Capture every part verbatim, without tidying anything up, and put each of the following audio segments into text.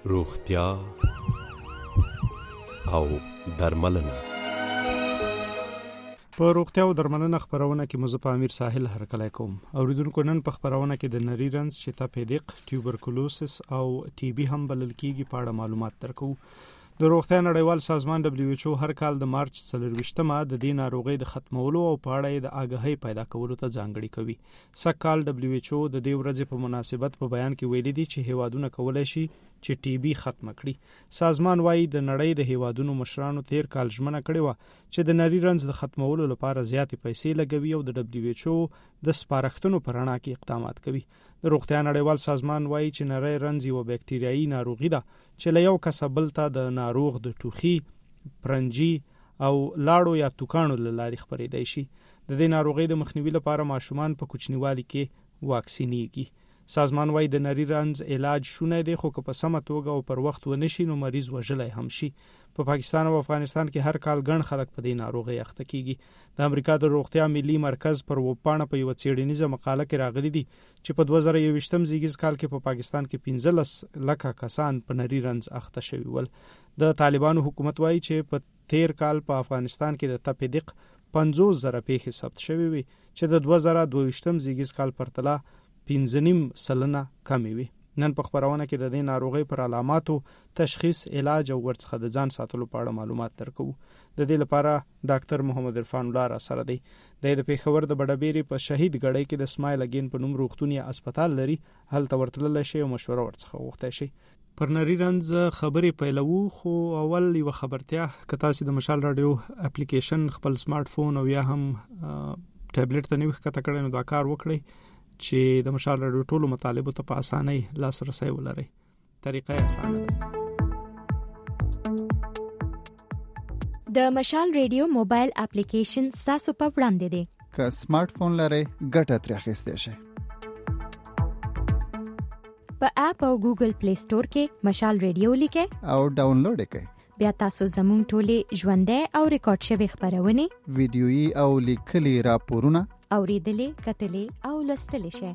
روغتیا او درملنه. په روغتیا او درملنه خبرونه کې مزه په امیر ساحل هرکلی کوم. اوریدونکو نن په خبرونه کې د نری رنز، شتاپیدق، ټیوبرکلوسس او ټي بي هم بلل کېږي په اړه معلومات درکو. د روغتیا نړیوال سازمان دبليو ایچ او هر کال د مارچ څلرویشتمه د دې ناروغۍ د ختمولو او په اړه د آګاهۍ پیدا کولو ته ځانګړې کوي. سږکال دبليو ایچ او د دې ورځې په مناسبت په بیان کې ویلي دي چې هیوادونه کولای شي چې ټي بي ختم کړي. سازمان وايي د نړۍ د هیوادونو مشرانو تیر کال ژمنه کړې و چې د نری رنز د ختمولو لپاره زیاتې پیسې لګوي او د دبليو ایچ او د سپارښتنو پر اړه کې اقدامات کوي. د روغتیا نړیوال سازمان وايي چې نری رنز یو بکټریايي ناروغي ده چې له یو کس بل ته د ناروغ د ټوخي، پرنجي او لاړو یا توکانو له لارې خپرېدای شي. د دې ناروغۍ د مخنیوي لپاره ماشومان په کوچنیوالي کې واکسینېږي. سازمان وايي د نری رنز علاج شونه دی، خو که په سمه توګه او پر وخت ونشي نو مریض وژلای هم شي. په پاکستان او افغانستان کې هر کال ګڼ خلک په دې ناروغۍ اخته کیږي. د امریکا د روغتیا ملي مرکز پر وپاڼه په یو څېړنیزه مقاله کې راغلي دي چې په دوه زره یوویشتم زیږیز کال کې په پاکستان کې پنځلس لکه کسان په نری رنز اخته شوي ول. د طالبانو حکومت وايي چې په تیر کال په افغانستان کې د تپیدق پنځوس زره پیښې ثبت شوي وي چې د دوه زره دوهویشتم زیږیز کال پرتله پنځه نیم سلنه کمې وي. نن په خبرونه کې د دې ناروغۍ پر علاماتو، تشخیص، علاج او ورڅخه د ځان ساتلو په اړه معلومات درکو. د دې لپاره ډاکټر محمد عرفان الله را سره دی. د پیښور د بډابيري په شهید ګړی کې د اسماعیل اگین په نوم روغتوني هسپتال لري. هلته ورتلل شي او مشوره ورڅخه وغوښتل شي. پر نری رنز خبرې پیلوو، خو اول یو خبرتیا که تاسو د مشال رادیو اپلیکیشن خپل سمارټ فون او یا هم ټابلیټ ته نیو کته کړئ نو دا کار وکړئ چې د مشال رادیو ټولو مطالبو ته په اسانۍ لاسرسی ولرئ. طریقه یې اسانه ده. د مشال رادیو موبایل اپلیکیشن ستاسو په وړاندې دی. که سمارټ فون لرئ ګټه ترې اخیستی شئ. په اپ او ګوګل پلی سٹور کې مشال رادیو لیکئ او ډاونلوډ یې کړئ. بیا تاسو زموږ ټولې ژوندۍ او ریکارډ شوې خبرونه، ویډیويي او لیکلي راپورونه اوریدلې، کتلې او لوستلې شئ.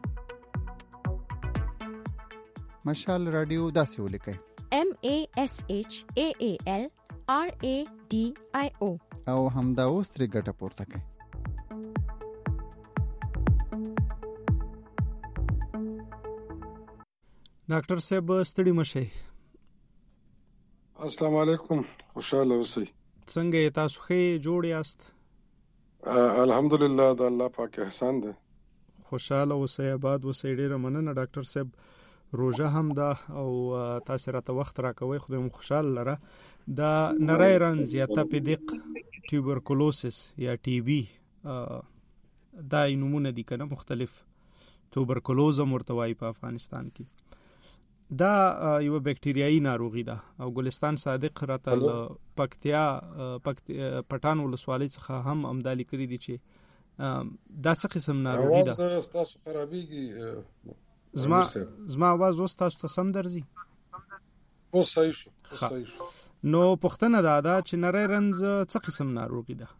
مشال رادیو داسې ولیکئ: M A S H A A L R A D I O او همدا اوس ترې ګټه پورته کړئ. ډاکټر صاحب ستړي مشئ. السلام علیکم، خوشاله اوسئ. څنګه یې تاسو؟ ښه جوړ یاست؟ الحمدلله، د الله پاک احسان ده. خوشاله اوسئ، آباد اوسئ. ډیره مننه ډاکټر صاحب. روژه هم ده او تاسو راته وخت راکوي، خدای مو خوشاله لره. د نری رنز یا تپیدق، ټیوبرکلوسس یا ټي بي دا نومونه دي کنه مختلف. توبرکلوز هم ورته وایي په افغانستان کې. دا یو بکټریايي ناروغي ده او ګلستان صادق راته له پکتیا پټان ولسوالۍ څخه هم امدالي کړی دي چې دا څه قسم ناروغي ده. اواز تاسو خرابېږي. زما زما اواز اوس تاسو ته سم درځي؟ اوس صحیح شو. صحیح شو. نو پوښتنه دا ده چې نری رنز څه قسم ناروغي ده؟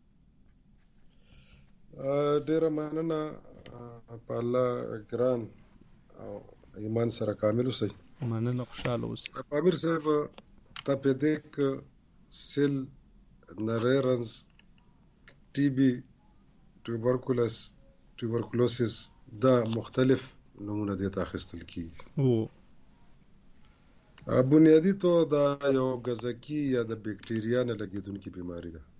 ډیره مننه په الله ګران او ایمان سره کامل اوسئ. مننه، خوشاله اوسئ. امیر صاحب، تپیدق، سیل، نری رنز، ټي بي، ټیوبرکلوس، ټیوبرکلوسس دا مختلف نمونه دي ته اخیستل کیږي. او بنیادی تو دا یو غذاکی یا د بکټریا نه لګیدونکې بیماری ده.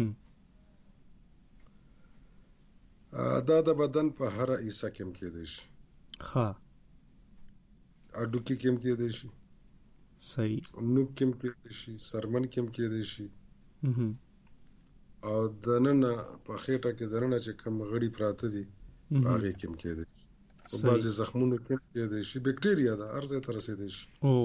دا د بدن په هر حصہ کې کېدای شي. ښه. اډو کې کېم کېدای شي. صحیح. نوک کې کېدای شي، سرمن کې کېدای شي. او د نن په خېټه کې درنه چې کوم غړي پراته دي هغه کې کېدای شي. په بعضي زخمونو کې کېدای شي. بکټریا ده، هر ځای ته رسیدای شي. او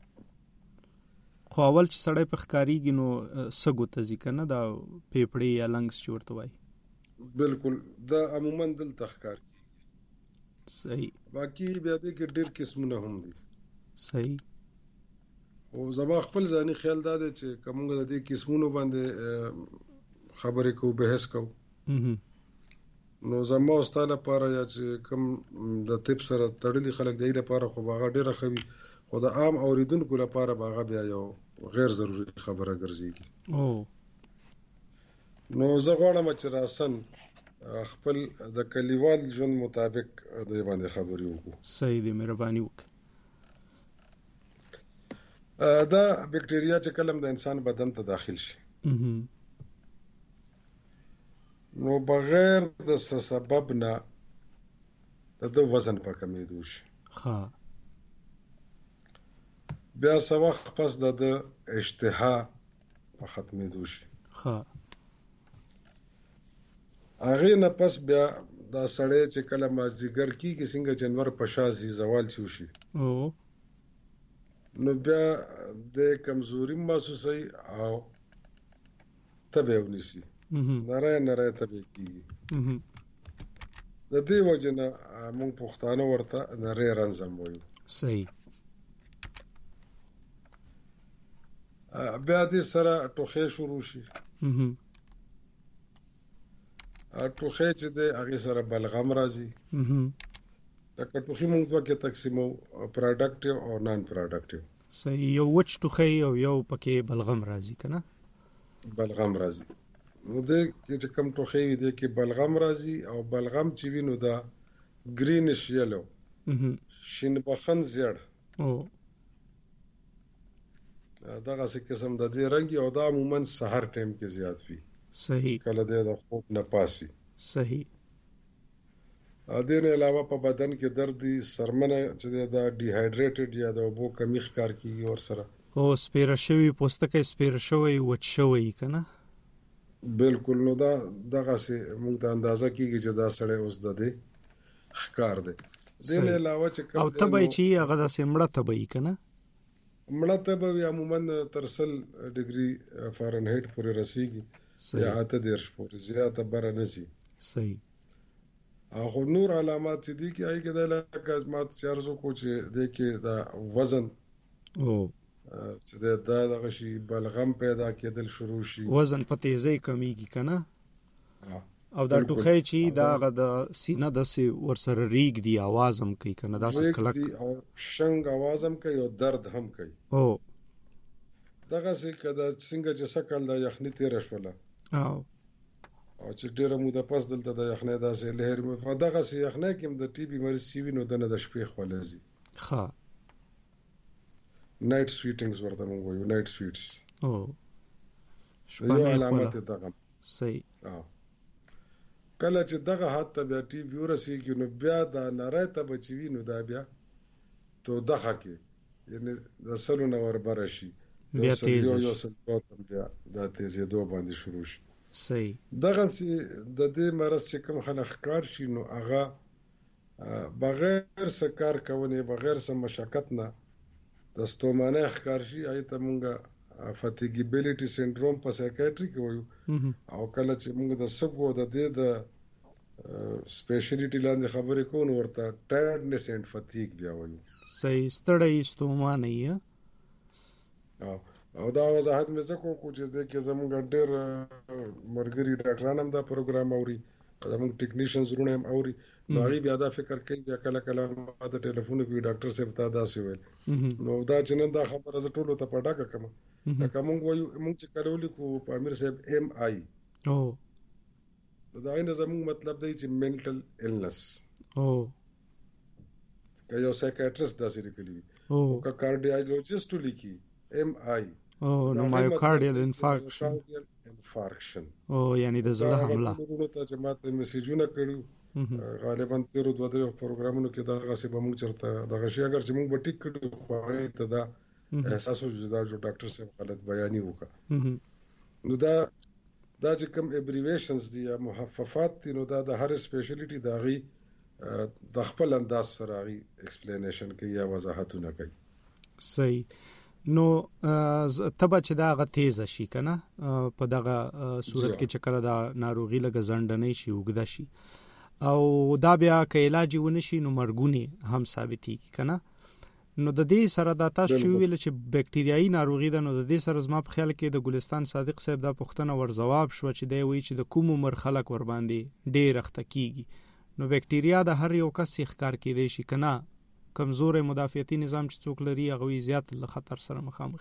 خو اول چې سړی په ښکاریږي نو سګو ته ځي کنه، دا پیپړې یا لنګس چې ورته وایي. بالکل، دا عموما دلته ښکار کیږي. صحیح. باقي بیا دې کې ډېر قسمونه هم دي. صحیح. او زما خپل ځاني خیال دا دی چې کومه د دې قسمونو باندې خبرې کوو، بحث کوو، نو زما استاد لپاره یا چې کوم د طب سره تړلي خلک دی لپاره خو هغه ډېره ښه وي، خو د عام اوریدونکو لپاره باغه بیا یو غیر ضروري خبره ګرځيږي. او نو زه غواړم چې راسن خپل د کلیوال ژوند مطابق د باندې خبرې وکړو. صحیح دی، مهرباني وکړه. دا بکټریا چې کلم د انسان بدن ته داخل شي نو بغیر د سبب نه د وزن په کمیدو شي. ها بیا څه وخت پس د اشتها په ختمېدو شي. ها هغه نه پس بیا دا سړی چې کله مازدیګر کیږي څنګه جنور په شاسي زوال چوشي او نو بیا د کمزوري محسوسي او تبه ونیسي نره نره تبه کیږي. د دې وجنه موږ پښتانه ورته نره رنځم وایو. صحیح. بیا دې سره ټوخې شروع شي. ټوخې چې د هغه سره بلغم راځي. دا ټوخې موږ دوه کې تقسیمو، پروډکټیو او نان پروډکټیو. صحیح. یو وچ ټوخې او یو پکې بلغم راځي کنه؟ بلغم راځي. نو دې چې کوم ټوخې وي دې کې بلغم راځي او بلغم چې وینو دا گرینش یلو شین بخن زیړ او دغه څه قسم د دې رنګ او دا عموما سحر ټایم کې زیات وي. صحیح. کله دې د خوب نه پاسي. صحیح. ا دې نه علاوه په بدن کې درد دي، سرمنه چې دا ډي هایډریټډ یا د اوبو کمی ښکار کیږي ور سره او سپیره شوی پوستکی سپیره شوی وچ شوی کنه؟ بالکل. نو دا دغه څه موږ ته اندازه کیږي چې دا سړی اوس د دې ښکار دی. دې نه علاوه چې او تبه چې هغه د سیمړه تبه کنه؟ مړه تبه عموما تر سل ډیګري فارنهایت پورې رسیږي یا اته دیرش پورې، زیاته بره نه شي. صحیح. خو نور علامات چې دي کې هغه کې د لکه مات چارزو کو چې د کې دا وزن او چې دا دغه شي بلغم پیدا کېدل شروع شي، وزن په تیزی کمیږي کنه؟ او دا ټوخی چې دا د سینه د سی ورسره ریګ دی आवाज هم کوي کنه؟ دا څه کلک او شنګ आवाज هم کوي او درد هم کوي. او دغه څه کده څنګه چې سکل د یخنی تیر شوله او او چې ډیره موده پس دلته د یخنی داسې لهر مې په دغه څه یخنی کې د ټي بي مریض سی وینو دنه د شپې خولځي. ها نایټ سویټینګز ورته موږ وایو، نایټ سویټس. او شپه علامت دغه. صحیح. او کله چې دغه حد ته بیا ټي بي ورسیږي نو بیا دا نری ته بچوي نو دا بیا تو دغه کې یعنی د سلو نه ور بره شي بیا تیز یو څه بیا دا تیزې دوه باندې شروع شي. صحیح. دغه سي د دې مرض چې کوم خلک ښکار شي نو هغه بغیر سکار کوونه بغیر سم مشقت نه د ستومانه ښکار شي. ایته مونږه فاتیګیبیلیټي سنډروم په سایکیاټري کې وایو او کله چې موږ د سګو د دې د سپیشلیټي لاندې خبرې کوو ورته ټایرډنس اینڈ فاتیګ بیا وایو. صحیح. ستړی ستومانه یې او او دا وضاحت مې زکو کو چې د کې زموږ ډېر مرګري ډاکټران هم دا پروګرام اوري، زموږ ټیکنیشنز رونه هم اوري. نو هغه بیا دا فکر کوي بیا کله کله ما ته ټلیفون کوي ډاکټر صاحب تا دا سی ویل نو دا چې نن دا خبره ز ټولو ته پټاکه کوم لکه موږ وایو موږ چې کله ولیکو په امیر صاحب ایم آی او دا نه زموږ مطلب دی چې منټل النس او که یو سایکیاټریست دا سری کوي او که کارډیالوجیست لیکي ایم آی او نو مایوکارډیال انفارکشن انفارکشن او یعنی د زړه حمله. ورونو ته چې ماته میسیجونه کړو غالبا تیر دوه درې پروګرامونو کې دا غسه به موږ چرته دغه شي اگر چې موږ به ټیک کړو خو هغه ته دا احساس وجدا جو ډاکټر صاحب غلط بیانې وکړه. نو دا دا چې کوم ابریویشنز دي یا محففات دي نو دا د هر سپیشلیټي دا غي د خپل انداز سره غي ایکسپلینیشن کوي یا وضاحتونه کوي. صحیح. نو تبه چې دا غ تیز شي کنه په دغه صورت کې چې کله دا ناروغي لګ زندنې شي وګدا شي او دا بیا که علاج ونشي نو مرګونی هم ثابتېږي کنه؟ نو د دې سره د تاسو ویل چې بکټریايي ناروغي ده نو د دې سره زما په خیال کې د ګلستان صادق صاحب دا پوښتنه ور جواب شو چې دی وی چې د کوم عمر خلک ور باندې ډېر اخته کیږي نو بکټریا د هر یو کس ښکار کېدای شي کنه کمزوري مدافعتي نظام چې څوک لري هغه زیات له خطر سره مخامخ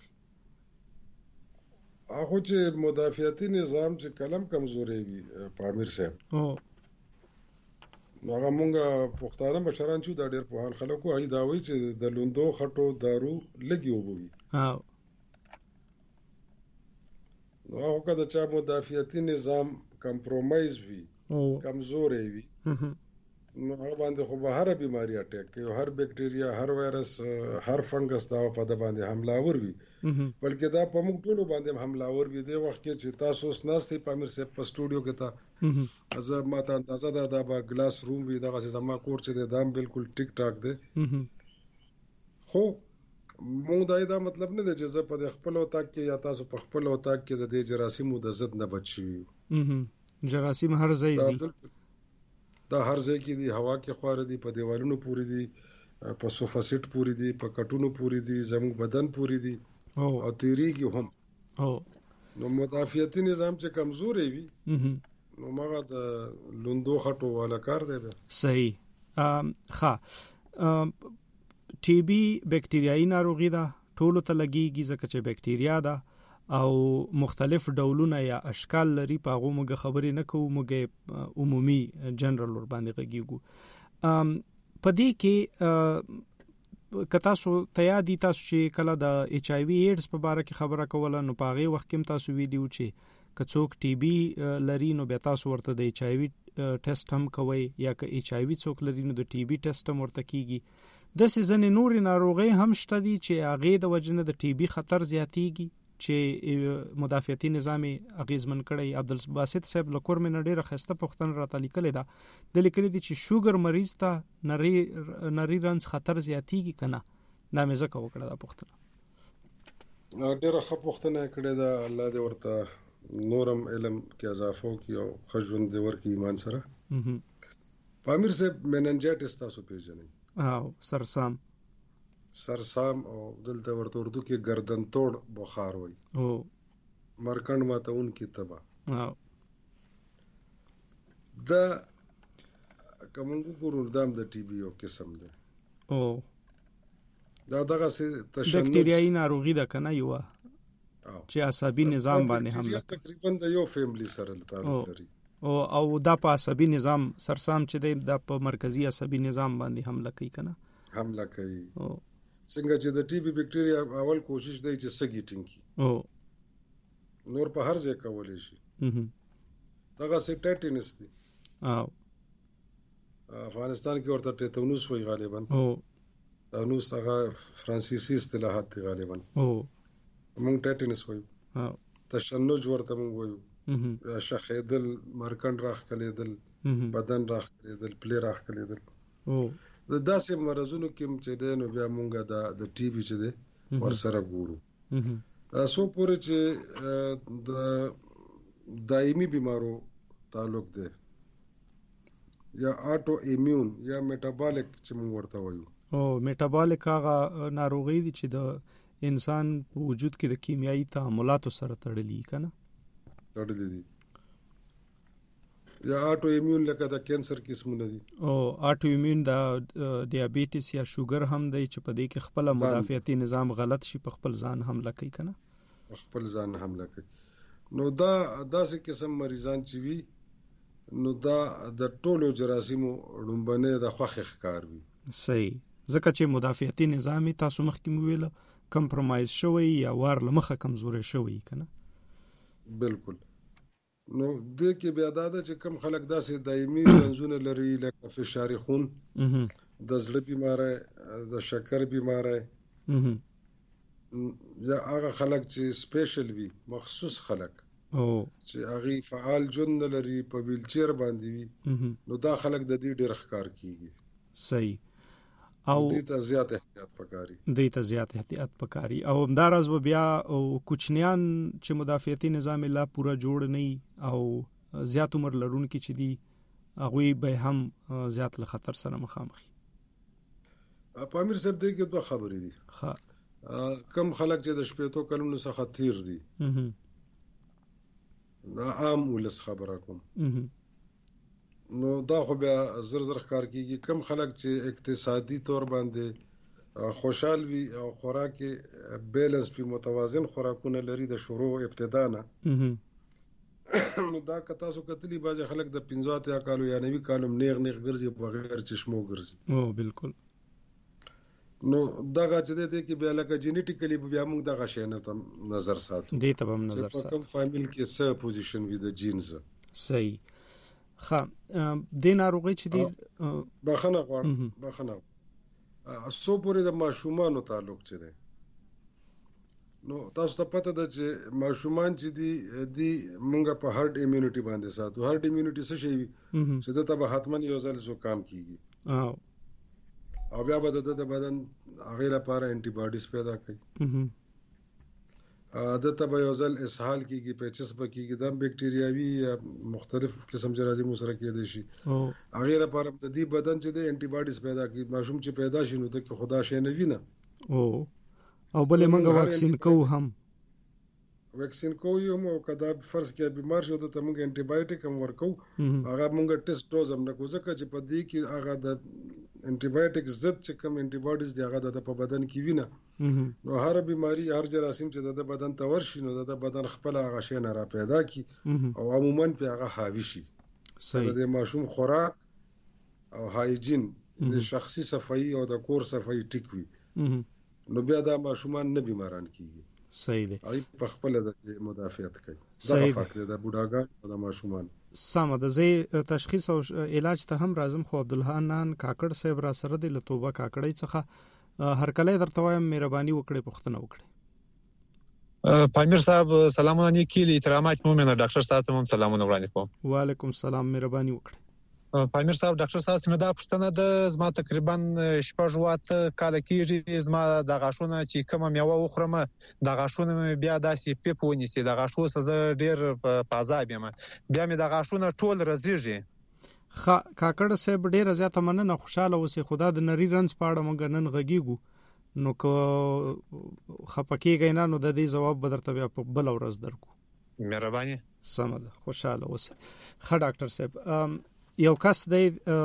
هغه چې مدافعتي نظام چې کلم کمزوري وي په امیر صاحب او هغه مونږه پښتانه مشران چې دا ډېر په حال خلکو هي دا وایي چې د لوندو خټو دارو لګي وبوي او نو هغه کله چې مدافعتي نظام کمپرومایز وي او کمزوري وي نو هغه باندې خو به هر بیماری اٹیک کوي هر بکټریا هر وایرس هر فنګس دا په د باندې حمله ور وي بلکې دا په موږ ټول باندې حمله ور وي د وخت کې چې تاسو سناستي په امیر صاحب په سټوډیو کې تا از ما ته اندازه ده دا به ګلاس روم وي دا چې زما کور چې دا بالکل ټیک ټاک دی خو موږ دا مطلب نه دی چې زه په خپل وطاق کې یا تاسو په خپل وطاق کې د جراثیمو د ضد نه بچی جراثیم هر ځای زی دا هر ځای کې دی هوا کې خوار دي په دیوالونو پوری دي په صوفا سیټ پوری دي په کټونو پوری دي زموږ بدن پوری دي او تیریږي هم او نو مدافعتي نظام چې کمزوري وي نو مګه د لوندو خټو والا کار دی صحیح ښه ټي بي بکټریايي ناروغي ده ټولو ته لګيږي ځکه چې بکټریا ده او مختلف ډولونه یا اشکال لري په هغه موږ خبرې نه کوو موږ عمومي جنرال ور باندې غږیږو په دې کې کتا سو تیادی تاسو چې کله د ایچ آی وی ایډز په اړه کې خبره کوله نو په هغه وخت کې تاسو ویډیو چې کڅوک ټي بي لري نو به تاسو ورته د ایچ آی وی ټیسټ هم کوي یا که ایچ آی وی څوک لري نو د ټي بي ټیسټ هم ورته کیږي د سيزن نور ناروغي هم شته دي چې هغه د وجنه د ټي بي خطر زیاتیږي چې مدافعتي نظام اغیزمن کړي عبدالباسط صاحب لکور من ډیره خسته پښتن راته لیکل دا د لیکل دي چې شوګر مریض ته نری نری رنس خطر زیاتیږي کنه دا مې زکه وکړه دا پښتنه ډیره ښه پښتنه کړي دا الله دې ورته نورم علم کې اضافه وکړي او خجوند دې ورکړي ایمان سره پامیر صاحب مننجایټس تاسو پیژنئ او سرسام سرسام او دلته ورته اردو کې گردن توڑ بخار وای او مرکند ماته اون کی تبا او دا کومو ګورو دام د ټي بي او قسم ده او دا دغه څه تشنج بکټریايي ناروغي ده کنه یو چې عصبي نظام باندې حمله تقریبا د یو فیملی سره تعلق لري او او دا په عصبي نظام سرسام چې د په مرکزی عصبي نظام باندې حمله کوي کنه حمله کوي او څنګه چې د ټي بي بکټریا اول کوشش دی چې سګی ټینګي او نور په هر ځای کولای شي دغه سټیټینس دی او افغانستان کې ورته ټیټونوس وی غالبا او تونوس هغه فرانسیسي اصطلاحات دی غالبا او موږ ټیټینس وی او تشنج ورته موږ ویو شخیدل مرکند راخ کلیدل بدن راخ کلیدل پلی راخ کلیدل او د داسې مرزونو کې چې د نو بیا مونږه د د ټي وی چې ده ور سره ګورو تاسو پورې چې د دایمي بیمارو تعلق ده یا اټو ایمیون یا میټابولیک چې مونږ ورته وایو او میټابولیک هغه ناروغي دي چې د انسان په وجود کې د کیمیاوي تعاملاتو سره تړلي کنه تړلي دي یا اټو ایمیون لکه د کینسر قسمونه دي او اټو ایمیون د ډیابیټس یا شوګر هم دی چې په دې کې خپل مدافعتي نظام غلط شي په خپل ځان حمله کوي کنه خپل ځان حمله کوي نو دا داسې قسم مریضان چې وي نو دا د ټولو جراثیمو لومبنه د خوخ ښکار وي صحیح ځکه چې مدافعتي نظام تاسو مخکې ویل کمپرمایز شوی یا ور لمخه کمزوري شوی کنه بالکل نو د کې بیا دا چې کم خلک داسې دایمي رنځونه لري لکه فشار خون د زړه بیماری د شکر بیماری یا هغه خلک چې سپیشل وي مخصوص خلک او چې هغه فعال ژوند لري په ویلچیر باندې وي نو دا خلک د دې ډېر ښکار کیږي صحیح او دې ته زیات احتیاط پکاري دې ته زیات احتیاط پکاري او همدارز بیا او کوچنیان چې مدافعتي نظام لا پورا جوړ نه او زیات عمر لرونکي چې دي هغه به هم زیات له خطر سره مخامخ پامیر صاحب دې کې دوه خبرې دي ښه کم خلک چې د شپېتو کلونو څخه تیر دي دا عام ولس خبره کوم نو دا خو بیا زر زر ښکار کیږي. کم خلک چې اقتصادي طور باندې خوشحال وي او خوراک بیلنس په متوازن خوراکونه لري د شروع ابتدا نه، نو دا که تاسو کتلی بعضې خلک د پنځه اتیا کالو یا نوي کالو نیغ نیغ ګرځي بغیر چشمو ګرځي. او بالکل. نو دغه چې دی کې بیا لکه جینیټیکلی بیا موږ دغه شی نه ته نظر ساتو، دې ته هم نظر ساتو کوم فامیل کې څه پوزیشن وي د جینز. صحیح. ښه د ناروغۍ چې دی بخښنه غواړم بخښنه څو پورې د ماشومانو تعلق چې دی، نو تاسو ته پته ده چې ماشومان چې دي دی مونږ په هارد ایمونټي باندې ساتو. هارد ایمونټي څه شی وي چې دته به حتما یو ځل زکام کیږي او او بیا به د بدن هغه لپاره انټي باډیز پیدا کوي. دته به یو ځل اسهال کیږي، پیچس به کیږي، د بکټریاوي یا مختلف قسم جراثیم سره کېدای شي. هغه لپاره د دې بدن چې د انټي باډیز پیدا کوي. ماشوم چې پیدا شي نو د خدا شي نه وینه او او بلې موږ واکسین کوو هم واکسین کوو هم او کدا فرض کې بیمار شو ته موږ انټي بایوټیک هم ورکو. هغه موږ ټیسټ ډوز هم نه کوو ځکه چې په دې کې هغه د انټي بایوټیک ضد چې کوم انټي باډیز دی هغه د په بدن کې وینه. نو هر بیماری هر جراثیم چې د بدن ته ورشي نو د بدن خپل هغه شی نه را پیدا کی او عموما په هغه حاوی شي. صحیح. د ماشوم خوراک او هایجین د شخصي صفائی او د کور صفائی ټیک وي نو بیا دا ماشومان نه بیماران کیږي. صحیح دی. ای په خپل د مدافعت کوي. صحیح. دا فرق دی د بوډاګان او د ماشومان. سمه ده. زه تشخیص او علاج ته هم راځم خو عبدالحنان کاکړ صاحب را سره د لتوبه کاکړی څخه هر کله درته وایم مهرباني وکړئ پوښتنه وکړئ. پامیر صاحب سلامونه نیکی احترامات مومنه ډاکټر صاحب ته هم سلامونه وړاندې کوم. وعلیکم السلام مهرباني وکړئ. پامیر صاحب ډاکټر صاحب سمه دا پښتنه د زما تقریبا شپږ واته کال کېږي زما د غاښونو چې کومه میوه وخورم د غاښونو بیا داسې پیپ ونیسي د غاښو سزه ډیر په عذاب یم بیا مې د غاښونو ټول رزيږي. خا کاکړ صاحب ډیر زیاته مننه خوشاله اوسې. خدا د نری رنز پاړه مونږ نن غږیږو نو کو خپکیږي نه نو د دې جواب بدرته بیا په بل ورځ درکو. مهرباني. سم ده خوشاله اوسې. خا ډاکټر صاحب یو کس دی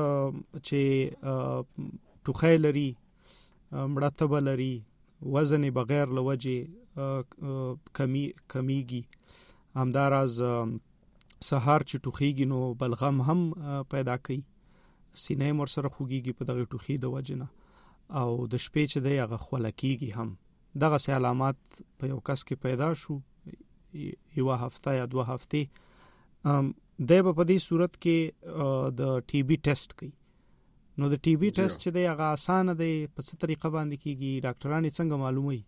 چې ټوخی لري مړه لري وزن بغیر لوجه کمی کمیږي همداراز سهار چې ټوخیږي نو بلغم هم پیدا کوي سینې مر سره خوږیږي په دغه ټوخي د وجنه او د شپې چې دی هغه خولکیږي هم. دغه سه علامات په یو کس کې پیدا شو یو هفته یا دوه هفته د په دې صورت کې د ټي بي ټیسټ کوي. نو د ټي بي ټیسټ چې دی هغه اسانه دی په څه طریقه باندې کیږي ډاکټران څنګه معلوموي؟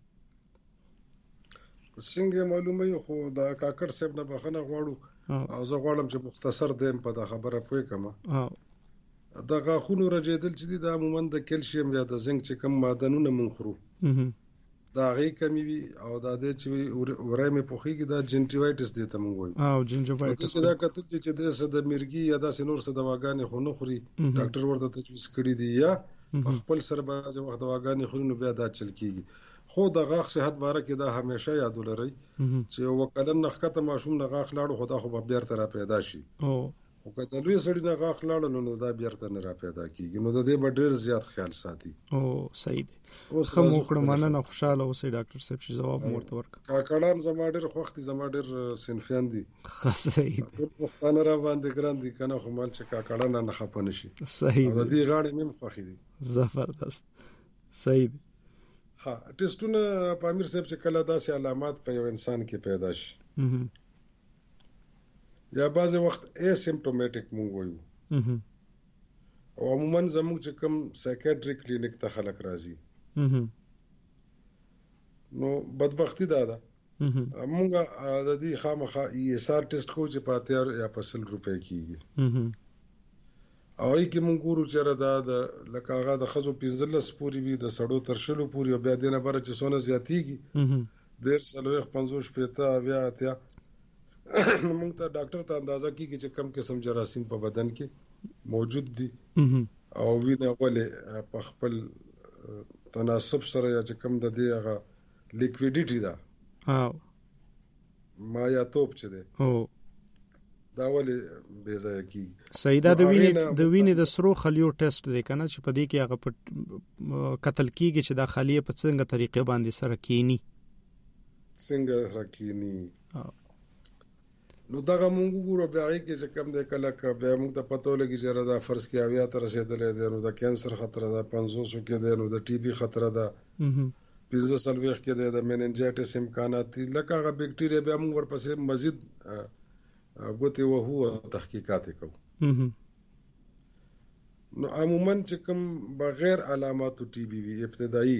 څنګه معلوموي خو دا کاکړ صاحب نه بخنه غواړو او زه غواړم چې مختصر دیم په دا خبره پوي کما. دا غاښونو رجیدل چې دی د عموما د کیلشیم یا د زنک چې کم معدنونه مونږ خورو دا غي کمی وي او دا د چې ورای مې پوخیږي دا جنټیوایټس دی ته مونږ وایو او جنټیوایټس دا کتل چې د سد مرګي یا د سنور سد دواګانې خو نه خوري ډاکټر ورته تجویز کړی دی یا خپل سره بعض وخت دواګانې خوري نو بیا دا چل کیږي. خو د غاښ صحت باره کې دا همیشه یاد ولرئ چې وکړن نخکته ماشوم نه غاښ لاړو خو دا خو به بیا تر پیدا شي او او کله لوی سړی نه غاښ لاړل نو دا بیا تر نه پیدا کیږي نو د دې به ډیر زیات خیال ساتي. او صحیح دی. خو مخړه مننه خوشاله اوسې ډاکټر صاحب چې جواب مورته ورک. کاکړان زما ډیر خوښ دي زما ډیر سنفیان دي. صحیح دی. پښتانه را باندې ګران دي کنه خو مال چې کاکړان نه خپه نشي. صحیح دی. د دې غاړې مم خوښ دي. زبردست. صحیح دی. ها ټیسټونه پامیر صاحب چې کله داسې علامات په یو انسان کې پیدا شي یا بعض وخت اسیمپټومټیک مونږ وایو او عموما زموږ چې کوم سایکیاټریک کلینیک ته خلک راځي نو بدبختی دا ده مونږ د دې خامخا ای اس آر ټیسټ کو چې په اتیا یا په سل روپے کیږي او ای کې مونږ ګورو چې را دا لکه هغه د خزو پنځلس پوری وي د سړو تر شلو پوری او بیا دینه بره چې سونه زیاتیږي ډیر سلوخ پنځوس پېتا بیا اتیا موږ ته ډاکټر ته اندازه کیږي چې کم قسم جراثیم په بدن کې موجود دي او وینه ولې په خپل تناسب سره یا چې کم د دې هغه لیکویډیټي ده او ما یا توپ چې ده او دا ولې بې ځای کیږي. سیدا د وینې د وینې د سرو خلیو ټیسټ دی کنه چې په دې کې هغه په قتل کیږي چې دا خلیه په څنګه طریقې باندې سره کینی څنګه سره کینی. نو دغه مونږ ګورو بیا کې چې کم دی کله که بیا مونږ ته پته ولګي چې دا فرض کې اویا ته رسېدلی دی نو د کینسر خطره ده، پنځوسو کې دی نو د ټي بي خطره ده، پنځه څلوېښت کې دی د میننجایټس امکانات دي. لکه هغه بیکټیریا بیا مونږ ورپسې مزید ګوتې وهو او تحقیقات یې کوو. نو عموما چې کوم بغیر علاماتو ټي بي وي ابتدایي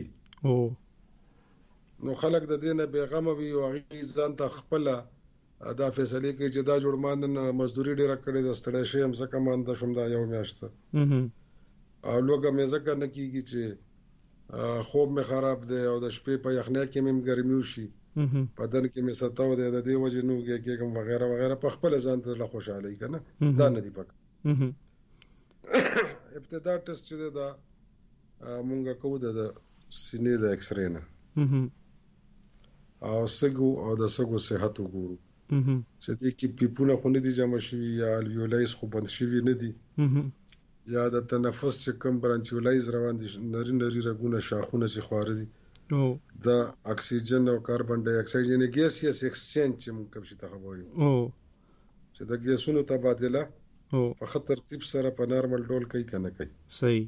نو خلک د دې نه بېغمه وي او هغوی ځان ته خپله دا فیصلې کوي چې دا جوړ ما نن مزدوري ډېره کړې ده، ستړی شوی یم، ځکه مانده شوم دا یو میاشت او لوږه مې ځکه نه کېږي چې خوب مې خراب دی او د شپې په یخنۍ کې مې ګرمي وشي، بدن کې مې ستاو دی، د دې وجې نه وږی کېږم وغیره وغیره. په خپله ځان ته له خوشحالۍ که نه دا نه دي پکار. ابتدا ټسټ چې دی دا مونږ کوو د سینې د ایکس رې نه او سږو او د سږو صحت وګورو چې دې کې پیپونه خو نه دي جمع شوي یا الویولایز خو بند شوي نه دي یا د تنفس چې کوم برانچیولایز روان دي، نري نري رګونه شاخونه چې خواره دي، د اکسیجن او کاربن ډای اکساید یعنې ګیسیس ایکسچینج چې موږ کوم شي ته وایو چې د ګیسونو تبادله په ښه ترتیب سره په نارمل ډول کوي که نه کوي. صحیح.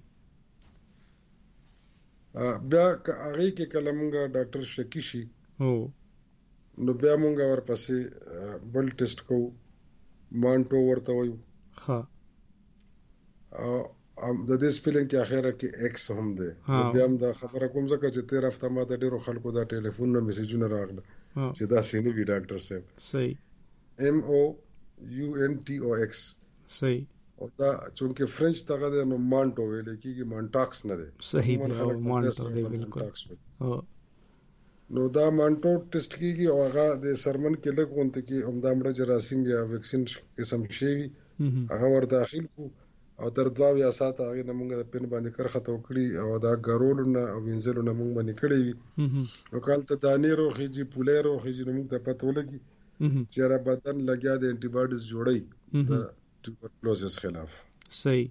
بیا که هغې کې کله مونږ ډاکټر شکي شي نو بیا مونږ ورپسې بل ټیسټ کوو، مانټو ورته وایو. او د دې سپیلنګ کې اخره کې ایکس هم دی. بیا هم دا خبره کوم ځکه چې تېر هفته ما ته ډېرو خلکو دا ټلیفونونه میسیجونه راغله چې داسې نه وي ډاکټر صاحب. صحیح. ایم او یو ان ټي او ایکس. صحیح. او دا چونکه فرنچ تغه دی نو مانټو ویل کېږي، مانټاکس نه دی. صحیح. مانټو دی بالکل. نو دا مانټو ټیسټ کیږي او هغه د سرمن کې لږ غونته کې همدا مړه جراثیم یا ویکسین قسم شی وي هغه ور داخل کو او تر دوه یا سات هغه نه مونږ د پین باندې کرخه تو کړی او دا ګرول نه او وینځلو نه مونږ باندې کړی وي نو کال ته دانې روخیږي پولې روخیږي نو مونږ ته پته ولګي چې را بدن لګیا د انټي باډیز جوړي د ټوبرکلوزس خلاف. صحیح.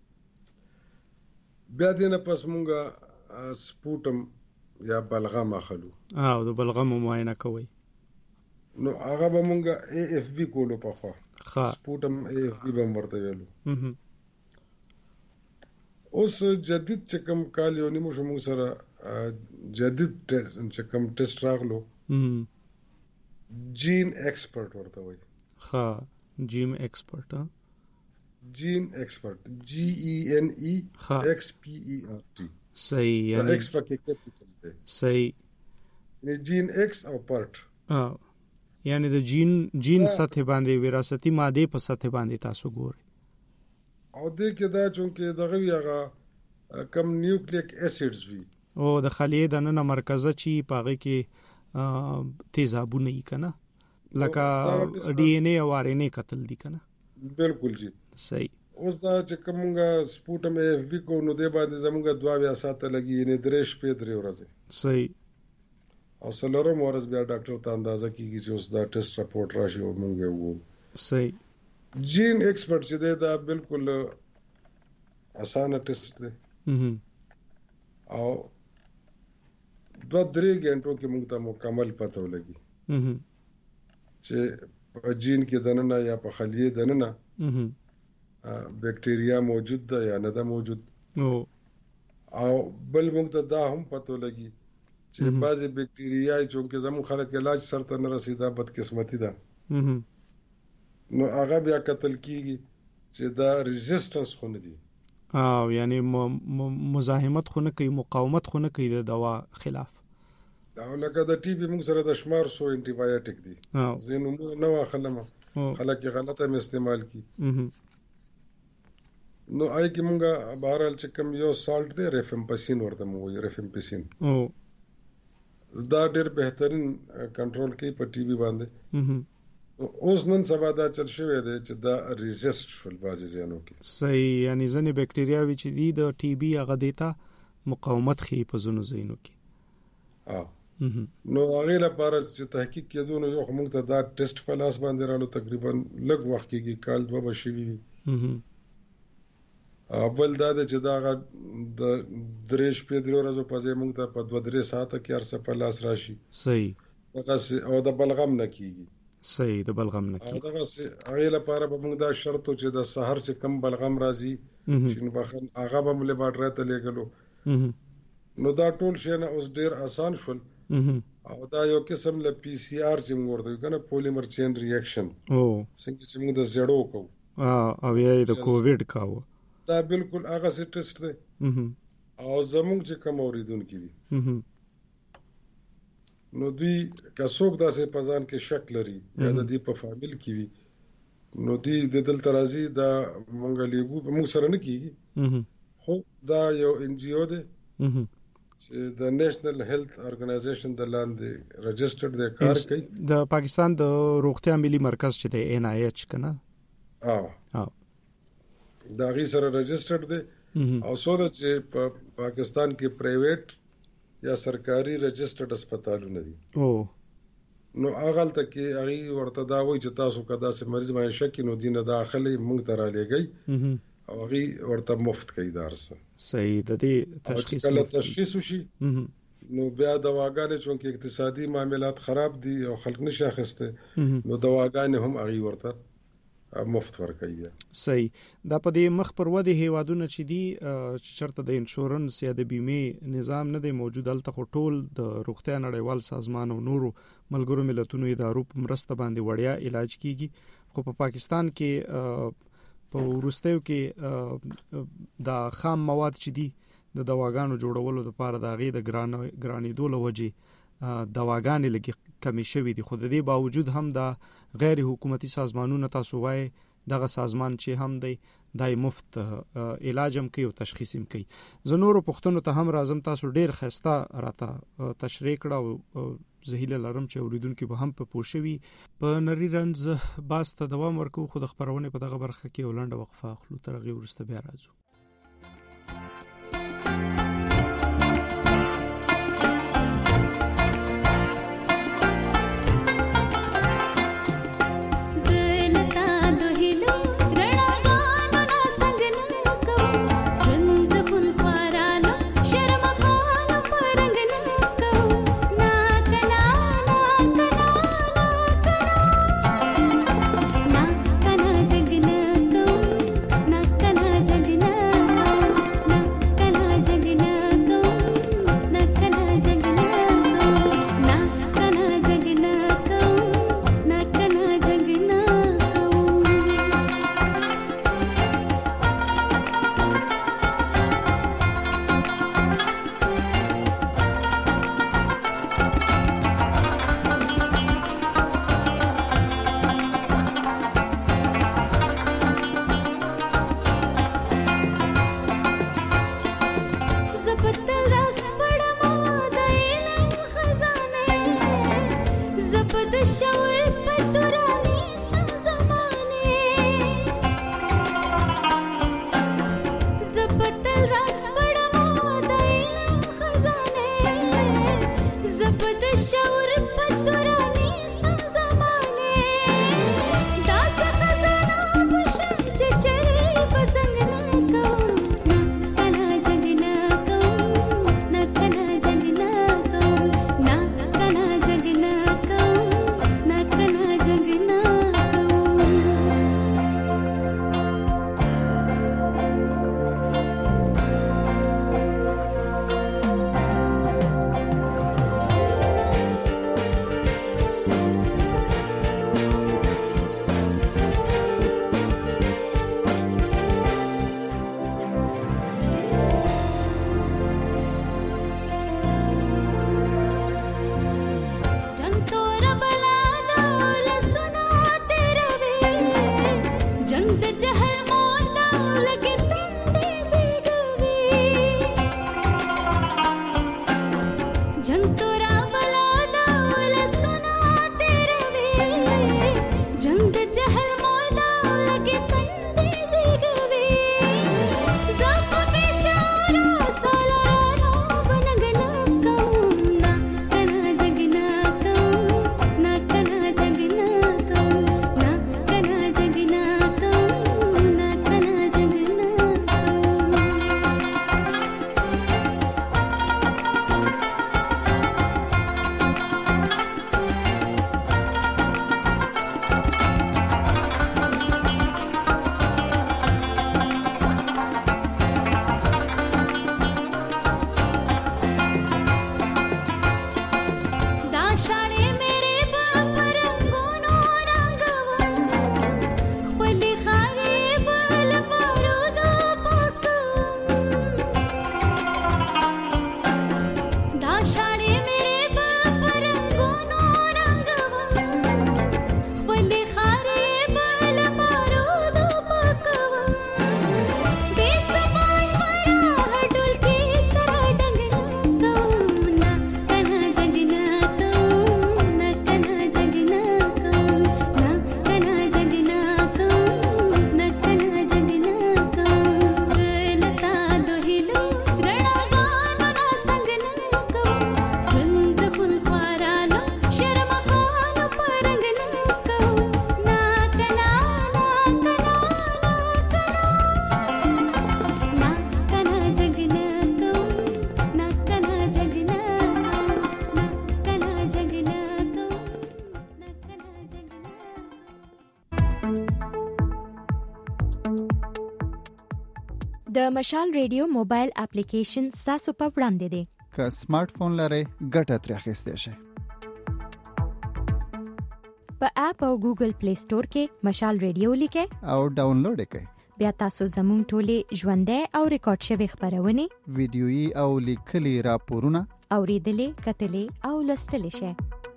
بیا دې نه پس مونږ سپوټم یا بلغم اخلو او د بلغم معاینه کوي نو هغه به مونږ ای اف بی کولو په خوا سپوټم ای اف بی به ورته ویلو. اوس جدید چې کوم کال یو نیمو شو مونږ سره جدید چې کوم ټیسټ راغلو جین ایکسپرټ ورته وایي. ها جین ایکسپرټ. جین ایکسپرټ جی ای این ای ایکس پی ای آر ټی. صحیح. یعنی ایکس پکې کیپیټل دی. صحیح. یعنی جین ایکس او پرټ اه یعنی د جین جین سطح باندې وراثتي ماده په سطح باندې تاسو ګورئ او دې کې دا چونکه دغه یغه کم نیوکلیک اسیډز وی او د خلیې د نن مرکزه چی پاغه کې تیزابونه یې کنه لکه ډي ان اے او ار ان اے قتل دي کنه. بالکل جی. صحیح. اوس دا چې کومه سپوټم اف بی کو نو دې باندې زموږه دوا بیا ساته لګي نه درېش په درې ورځې. صحیح. او سلورم ورځ بیا ډاکټر ته اندازه کیږي چې اوس دا ټیسټ رپورټ راشي او موږ یې وو. صحیح. جین ایکسپرټ چې دی دا بالکل اسانه ټیسټ دی او دوه درې غنټو کې موږ ته مکمل پته ولګي چې په جین کې دننه یا په خلیه دننه بیکټیریا موجود ده یا نه ده موجود. او بل موږ ته دا هم پته لګي چې بعضی بیکټیریا چې زموږ خلک علاج سره نه رسیدا بدقسمتي ده نو هغه بیا قتل کیږي چې دا ریزिस्टنس خو نه دي او یعنی مزاحمت خو نه کوي، مقاومت خو نه کوي د دوا خلاف. دا لکه د ټي بي موږ سره د شمار سو انټي بایوټیک دي زینو نو اخلم خلک غلطه م استعمال کی نو آی کی مونږه بهرال چې کوم یو سالت دی ریفمپسین ورته مو ریفمپسین او دا ډېر بهترین کنټرول کوي په ټي بي باندې. اوس نن سبا دا چل شوی دی چې دا ریزिस्ट شول بازي زینو کې. صحیح. یعنی ځنې بکټیریاوي چې دي د ټي بي هغه دیتا مقاومت خي په زونو زینو کې. اه نو هغه لپاره چې تحقیق کېدو نو یو موږ ته دا ټیسټ په لاس باندې رالو تقریبا لږ وخت کې کال دوه بشوي اول دا چې دا د درېش په درو ورځې په ځای موږ ته په دوه درې ساعته کې ارسه په لاس راشي صحیح دغه او د بلغم نه کیږي صحیح د بلغم نه کیږي دغه هغه لپاره به موږ دا شرط چې د سحر چې کم بلغم راځي چې نو بخن هغه به موږ لپاره ته لګلو نو دا ټول شی نه اوس ډیر آسان شول او دا یو قسم له پی سی آر چې موږ ورته کنه پولیمر چین ریاکشن او څنګه چې موږ د زړو کو او یې د کووډ کاو دا بالکل هغه څه ټیسټ دی او زموږ چې کوم اوریدونکو دي نو دوی که څوک داسې پزان کې شک لري یا د دې په فامیل کې وي نو دوی د دل ترازی دا مونږ لیګو موږ سره نه کیږي خو دا یو ان جی او دی چې د نېشنل هیلث ارګنایزیشن د لاندې رجسټرډ دی کار کوي د پاکستان د روغتیا ملي مرکز چې دی ان آی ایچ کنه اه اه دا غي سره رجسټرډ دی او سره چې په پاکستان کې پرایویټ یا سرکاري رجسټرډ هسپتالونه دي او نو هغه تل کې هغه ورته دا وایي چې تاسو کدا سه مریض باندې شک نو دینه داخلي مونږ ته را لګي او هغه ورته مفت کوي دارسه صحیح د دې تشخیص کله تشخیص وشي نو بیا دواګانې چې اقتصادي معاملات خراب دي او خلک نشي اخیسته نو دواګانې هم هغه ورته مفت ورکوي صحیح دا په دې مخ پر ودی هیوادونه چې دي چې چرته د انشورنس یا د بیمه نظام نه دی موجود الته ټول د روغتیا نړیوال سازمان او نورو ملګرو ملتونو ادارو په مرسته باندې وړیا علاج کیږي خو په پاکستان کې په ورستیو کې د خام مواد چې دي د دواګانو جوړولو لپاره د غي د ګران ګرانېدو لوجه دواګانې لګي کمی شوې دي خو د دې باوجود هم دا غیر حکومتي سازمانونه تاسو وایي دغه سازمان چې هم دی دای مفت علاج هم کوي او تشخیص هم کوي زه نور پښتنو ته هم راځم تاسو ډیر خسته راته تشریح کړه او زهیله لرم چې اوریدونکو به هم په پوښوي په نری رنز باسته دوام ورکو خو د خبرونه په دغه برخه کې ولنډه وقفه اخلو تر غي ورسته بیا راځو जगना د مشال ریډیو موبایل اپلیکیشن تاسو په وړاندې دی. که سمارټ فون لرئ ګټه ترې اخیستی شئ. په اپ او ګوګل پلی سٹور کې مشال ریډیو لیکئ او ډاونلوډ یې کړئ. بیا تاسو زموږ ټولې ژوندۍ او ریکارډ شوي خبرونه ویډیويي او لیکلي راپورونه اوریدلې کتلې او لوستلې شئ.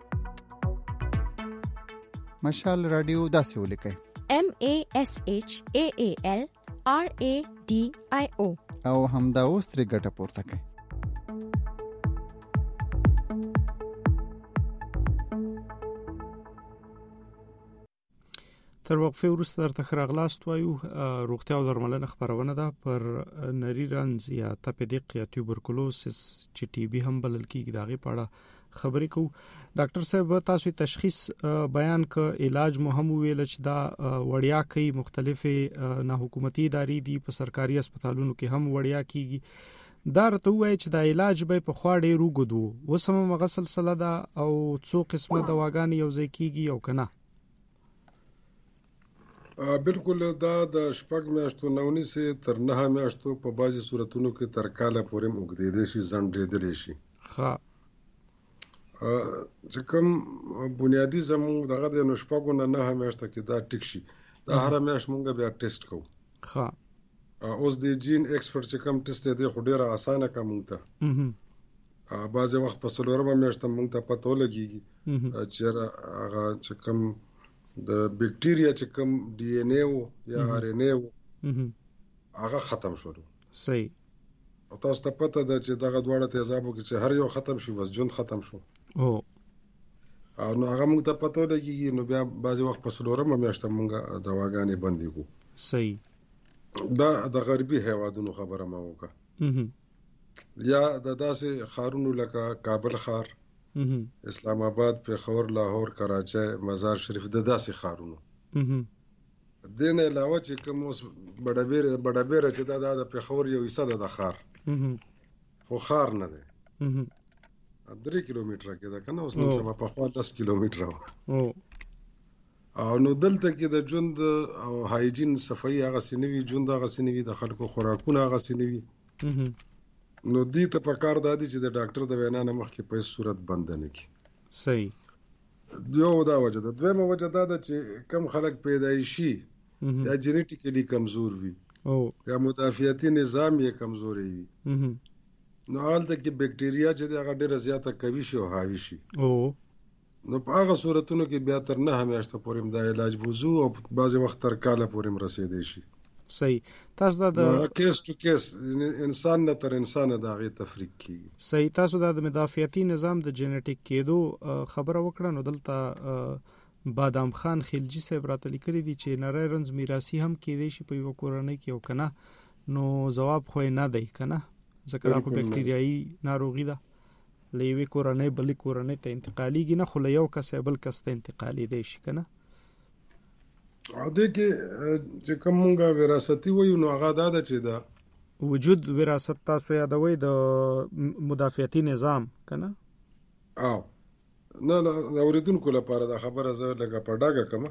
مشال رادیو داسې ولیکئ: M A S H A A L R A D I O او همدا اوس ترې ګټه پورته کړئ. تر وقفه وروسته درته ښه راغلاست وایو. روغتیا او درملنه خبرونه ده پر نری رنز یا تپیدیق یا تیوبرکلوسس چې ټي بي هم بلل کیږي دغه په اړه خبرې کوو. ډاکټر صاحب تاسو تشخیص بیان ک علاج مو هم ویل چې دا وړیا کوي، مختلفه نه حکومتي ادارې دي په سرکاري هسپتالونو کې هم وړیا کیږي. دا رته وایي چې دا علاج به په خوا ډېر وګدو وسمه مغسل سره ده او څو قسمه دواګانې یو ځای کیږي او کنه. بالکل دا د شپږ میاشتو نونی سي تر نه میاشتو په بعضي صورتونو کې تر کاله پورې وګدېدل شي، ځنډېدل شي. ها چې کوم بنیادی زموږ دغه د نو شپږو نه نه میاشته کې دا ټیک شي. دا هر میاشت مونږ بیا ټیسټ کوو. ها اوس د جین ایکسپرت چې کوم ټیسټ دی خو ډیره اسانه کوم ته. اه بعض وخت په څلورمه میاشت مونږ ته پته ولګيږي چې هغه چې کوم د بکټیریا چې کوم ډي ان اے یا ار ان اے هغه ختم شول. صحیح. او تاسو ته پته ده چې دغه دواړه تیزابو کې چې هر یو ختم شي بس ژوند ختم شو. او او نو هغه موږ ته پته لګیږي نو بیا بعضی وخت په څلورمه میاشت موږ دواګانې بندي کو. صحیح. دا د غربي هیوادونو خبره ما وکړه. یا د داسې خارونو لکه کابل خار، اسلام آباد، پیښور، لاهور، کراچۍ، مزار شریف، د داسې خارونو. دین علاوه چې کوم اوس بډابیر بډابیر چې دا د پیښور یو حصہ ده د خار خو خار نه ده. درې کیلومتره کې ده کنه. اوس نو سم په خوا دس کیلومتره او نو دلته کې د ژوند او هایجین صفائی هغه سنوي، ژوند هغه سنوي، د خلکو خوراکونه هغه سنوي. نو دې ته په کار دادی چې د ډاکټر د وینا نه مخکې په صورت بند نه کی. صحیح. یو دا وجه ده. دویمه وجه دا ده چې کم خلک پیدایشي یا جینیټیکلی کمزور وي او یا مدافعتي نظام یې کمزوري وي. نو حالت کې بکټیریا چې هغه ډیره زیاته کوي شي او حاوی شي. او نو په هغه صورتونو کې بیا تر نه همیشته پورې دا علاج بوزو او بعضی وخت تر کاله پورې رسیدي شي. صحیح. تاسو دا د کیس ټو کیس انسان نه تر انسان دا غي تفریق کیږي. صحیح. تاسو دا د مدافعتي نظام د جینیټیک کېدو خبره وکړه نو دلته بادام خان خلجی صاحب راته لیکلي دي چې نری رنز میراثي هم کېدی شي په یو کورنۍ کې او کنه. نو جواب خو نه دی کنه ځکه دا بکټریایي ناروغي ده لېوي کورنۍ بلې کورنۍ ته انتقاليږي نه، خو له یو کس بل کس ته انتقالي دی شي کنه. ا دې کې چې کومه وراثتي وایو نو هغه دا ده چې دا وجود وراثت تاسو یادوي د مدافعتي نظام کنه. او نه نه اوریدونکو لپاره دا خبره زه لکه په ډاګه کوم.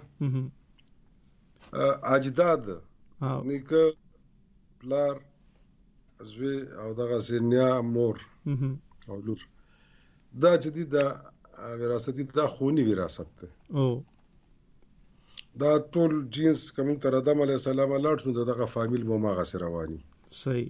اجداد نیکه پلار زوی او دغه سینیا مور او لور دا چې دي دا وراثتي دا خونی وراثت ده. او دا ټول جنس کوم تر آدم علی السلام لاړ شو دغه فامیل مو ما غس رواني. صحیح.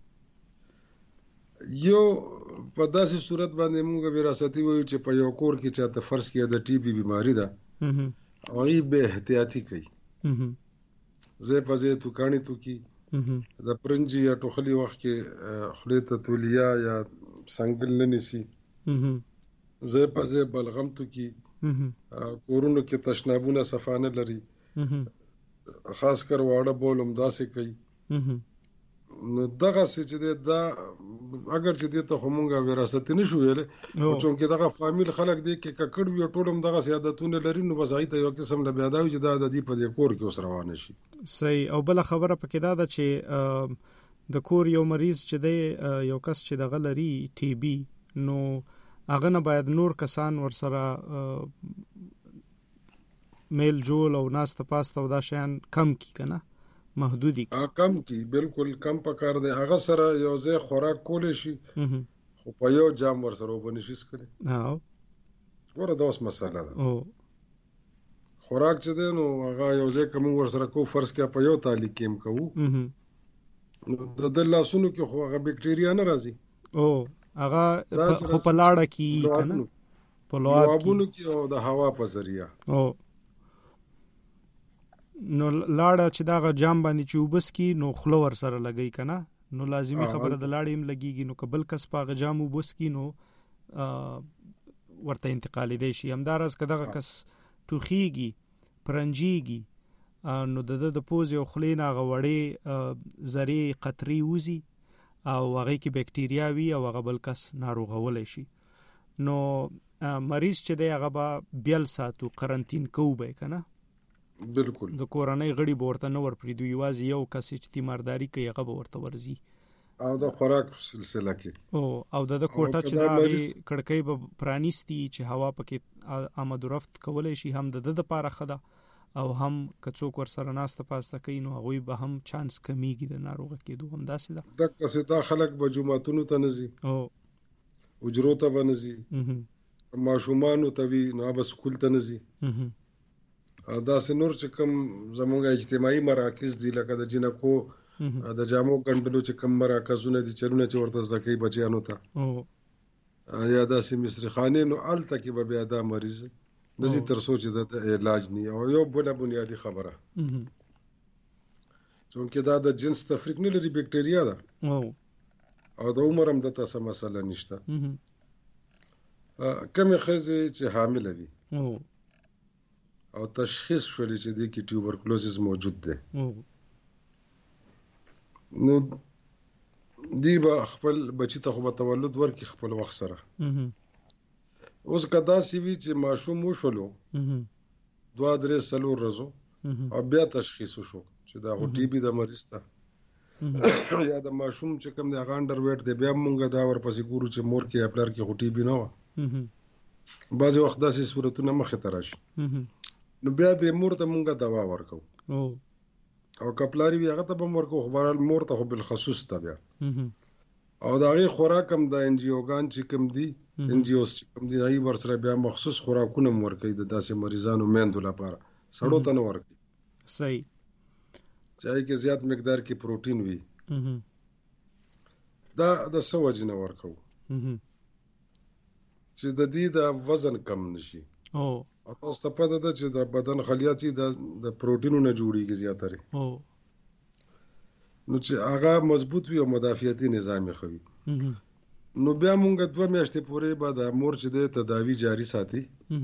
یو په داسې صورت باندې موږ وراثتي وایو چې په یو کور کې چې د فرض کې د ټي بي بیماری ده او ای به احتیاطي کوي. زه په زه تو کانی تو کی د پرنجي یا ټوخلي وخت کې خله ته تولیا یا څنګه لنسي. زه په زه بلغم تو کی کورونو کې تشنابونه صفانه لري، خاص کر واړه بولم داسې کوي. نو دغه چې دا اگر چې دې ته همغه وراثت نشو ویل او چې دغه فامیل خلک دې کې ککړ وي ټولم دغه سیادتونه لري نو بس هیته یو قسم له بیاداوي چې دا د دې په دې کور کې اوس روان شي. صحیح. او بل خبره پکې دا ده چې د کور یو مریض چې دی یو کس چې دغه لري ټي بي نو هغه نه باید نور کسان ورسره میل جول او ناس ته پاسته او دا شیان کم کی کنه محدودی کم کی بالکل کم پکار دی. هغه سره یو ځای خوراک کولې شي خو په یو جام ور سره وبنشي سکري. او ګوره دا اوس مسله ده. او خوراک چې دی نو هغه یو ځای کوم ور سره کو فرض کې په یو تالی کې کوو نو د د لاسونو کې خو هغه بکټریا نه راځي. او هغه خو په لاړه کې کنه په لوابونو کې او د هوا په ذریعہ. او نو لاړه چې دا غ جام باندې چې وبس کی نو خلور سره لګی کنه نو لازمی خبره د لاړې هم لګیږي نو قبل کس پاغه جام وبس کی نو ورته انتقال دی شي. همدارس کداغه کس توخیږي پرنجیږي نو د د پوز او خلینا غوړې زری قطري وزي او هغه کې بکټریا وي او هغه بل کس ناروغول شي. نو مریض چې دی هغه به بیل ساتو قرنټین کوو به کنه بالکل د کورنۍ غړي ورته نه ور پریدو یوازې یو کس چې تیمارداری کوي هغه به ورته ورزي او د خوراک سلسله کې او او د کوټه چې د کړکۍ به پرانیستي چې هوا پکې آمد و رفت کولای شي هم د د لپاره خدا او هم کڅوک ور سره ناسته پاسته کوي نو هغه به هم چانس کمیږي د ناروغ کېدو. هم داسې ده د کسه دا خلک به جمعتونو ته نزي او اجرو ته ونزي ماشومان ته وی نو به سکول ته نزي. دا سنور چې کوم زموږ اجتماعي مراکز دي لکه د جنکو د جامو ګندلو چې کوم مراکزونه دي چرونه چې ورته ځکه بچیانو ته یا د سیمستر خانه نو الته کې به بیا دا مریض نزي تر سوچ د علاج نه او یو بل بنیادی خبره چونکه دا د جنس تفریق نه لري بکټریا ده او د عمر هم د تاسو مسله نشته. کم خزه چې حامل وي او تشخیص شولې چې د کې ټیوبرکلوزس موجود ده نو دی به خپل بچی ته خو تولد ورکړي خپل وخت سره. اوس کدا سی وی چې ماشوم وشولو دوه درې سلور رزو او بیا تشخیص شو چې دا هو ټي بي د مریض ته یا د ماشوم چې کوم د غانډر ویټ دی بیا مونږ دا ورپسې ګورو چې مور کې خپلر کې هو ټي بي نه و بعض وخت داسې صورتونه مخه تراشي نو بیا د مور ته مونږه دوا ورکو او او کپلاری بیا هغه ته به ورکو خبر مور ته خو بل خصوص ته بیا او دا غي خوراک هم د ان جی اوګان چې کوم دي ان جی اوس چې کوم دي هغه ورسره بیا مخصوص خوراکونه ورکوي د داسې مریضانو میندو لپاره سړو ته نه ورکوي. صحیح چای کې زیات مقدار کې پروتین وي دا د سوج نه ورکو چې د دې د وزن کم نشي. او او تاسو ته پته ده چې د بدن خلیات د د پروتینونو جوړیږي زیاتره او نو چې هغه مضبوط وي او مدافعتي نظام یې خوي نو بیا مونږ دوه میاشتې پورې به د مور چې د تداوی جاری ساتي